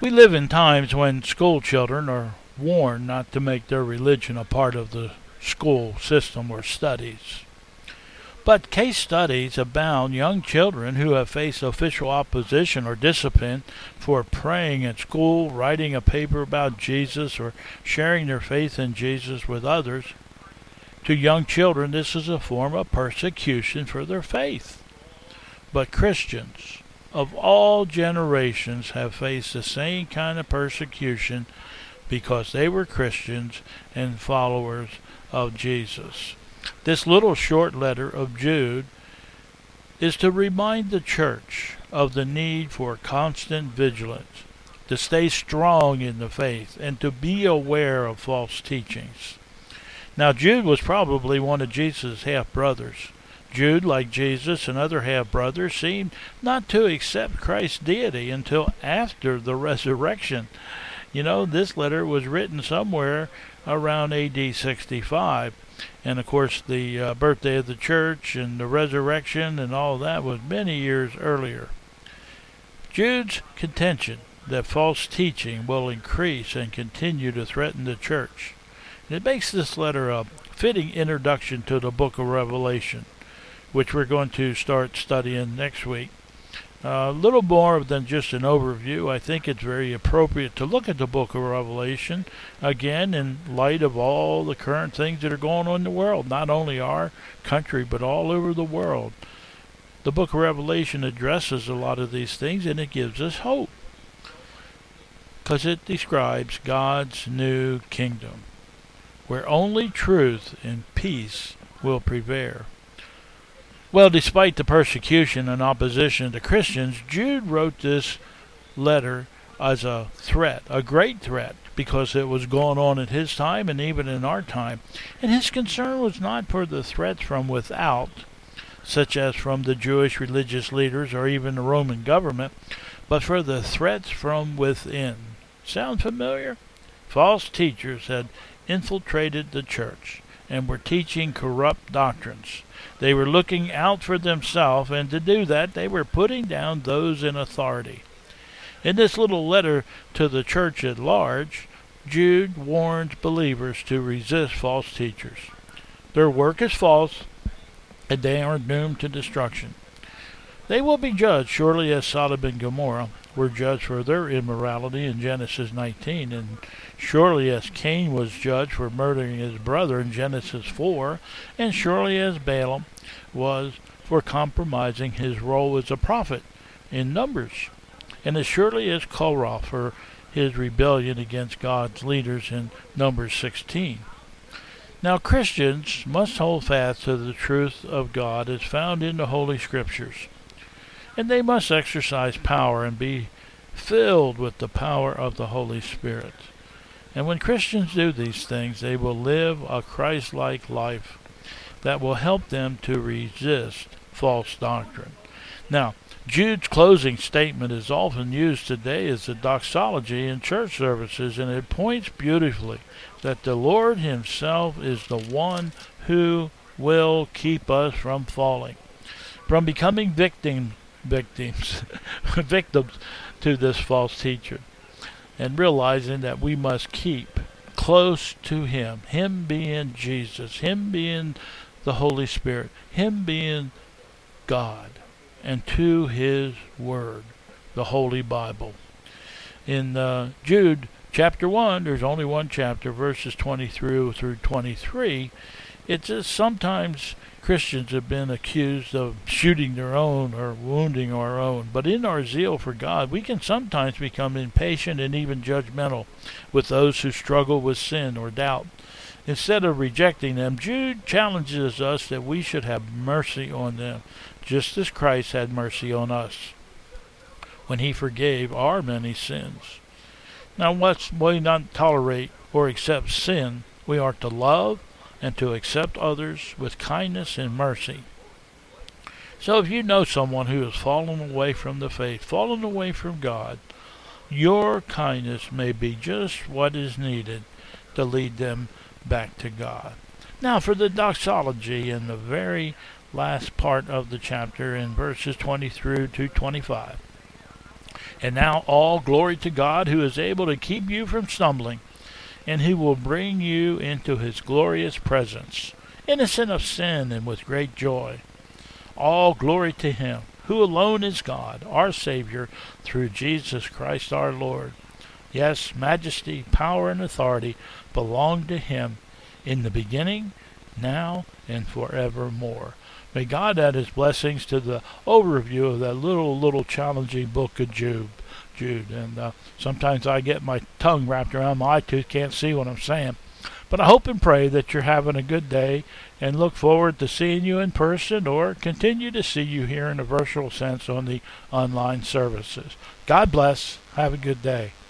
We live in times when school children are warned not to make their religion a part of the school system or studies. But case studies abound young children who have faced official opposition or discipline for praying at school, writing a paper about Jesus, or sharing their faith in Jesus with others. To young children, this is a form of persecution for their faith. But Christians of all generations have faced the same kind of persecution because they were Christians and followers of Jesus. This little short letter of Jude is to remind the church of the need for constant vigilance, to stay strong in the faith, and to be aware of false teachings. Now, Jude was probably one of Jesus' half-brothers. Jude, like Jesus and other half-brothers, seemed not to accept Christ's deity until after the resurrection. You know, this letter was written somewhere around AD 65. And, of course, the birthday of the church and the resurrection and all that was many years earlier. Jude's contention that false teaching will increase and continue to threaten the church. And it makes this letter a fitting introduction to the book of Revelation, which we're going to start studying next week. A little more than just an overview. I think it's very appropriate to look at the book of Revelation, again, in light of all the current things that are going on in the world, not only our country, but all over the world. The book of Revelation addresses a lot of these things, and it gives us hope, because it describes God's new kingdom, where only truth and peace will prevail. Well, despite the persecution and opposition to Christians, Jude wrote this letter as a threat, a great threat, because it was going on in his time and even in our time. And his concern was not for the threats from without, such as from the Jewish religious leaders or even the Roman government, but for the threats from within. Sound familiar? False teachers had infiltrated the church and were teaching corrupt doctrines. They were looking out for themselves, and to do that, they were putting down those in authority. In this little letter to the church at large, Jude warns believers to resist false teachers. Their work is false, and they are doomed to destruction. They will be judged surely as Sodom and Gomorrah were judged for their immorality in Genesis 19, and surely as Cain was judged for murdering his brother in Genesis 4, and surely as Balaam was for compromising his role as a prophet in Numbers, and as surely as Korah for his rebellion against God's leaders in Numbers 16. Now Christians must hold fast to the truth of God as found in the Holy Scriptures, and they must exercise power and be filled with the power of the Holy Spirit. And when Christians do these things, they will live a Christ-like life that will help them to resist false doctrine. Now, Jude's closing statement is often used today as a doxology in church services, and it points beautifully that the Lord himself is the one who will keep us from falling, from becoming victims victims to this false teacher, and realizing that we must keep close to him being Jesus, him being the Holy Spirit, him being God, and to his word, the Holy Bible. In Jude chapter 1, there's only one chapter, verses 23 through 23. It's just sometimes Christians have been accused of shooting their own or wounding our own. But in our zeal for God, we can sometimes become impatient and even judgmental with those who struggle with sin or doubt. Instead of rejecting them, Jude challenges us that we should have mercy on them, just as Christ had mercy on us when he forgave our many sins. Now, let's not tolerate or accept sin. We are to love and to accept others with kindness and mercy. So if you know someone who has fallen away from the faith, fallen away from God, your kindness may be just what is needed to lead them back to God. Now for the doxology in the very last part of the chapter in verses 20 through to 25. And now all glory to God, who is able to keep you from stumbling, and who will bring you into his glorious presence, innocent of sin and with great joy. All glory to him, who alone is God, our Savior, through Jesus Christ our Lord. Yes, majesty, power, and authority belong to him in the beginning, now, and forevermore. May God add his blessings to the overview of that little challenging book of Jude. And sometimes I get my tongue wrapped around my tooth, can't see what I'm saying. But I hope and pray that you're having a good day, and look forward to seeing you in person or continue to see you here in a virtual sense on the online services. God bless. Have a good day.